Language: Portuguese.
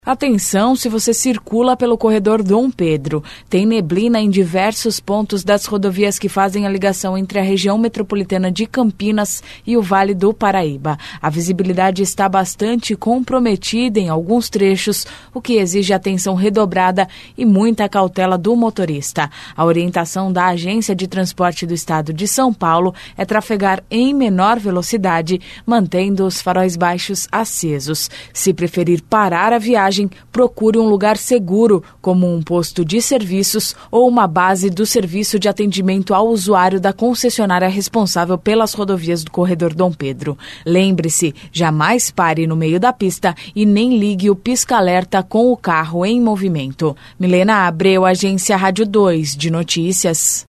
Atenção se você circula pelo corredor Dom Pedro. Tem neblina em diversos pontos das rodovias que fazem a ligação entre a região metropolitana de Campinas e o Vale do Paraíba. A visibilidade está bastante comprometida em alguns trechos, o que exige atenção redobrada e muita cautela do motorista. A orientação da Agência de Transporte do Estado de São Paulo é trafegar em menor velocidade, mantendo os faróis baixos acesos. Se preferir parar a viagem, procure um lugar seguro, como um posto de serviços ou uma base do serviço de atendimento ao usuário da concessionária responsável pelas rodovias do corredor Dom Pedro. Lembre-se, jamais pare no meio da pista e nem ligue o pisca-alerta com o carro em movimento. Milena Abreu, Agência Rádio 2 de Notícias.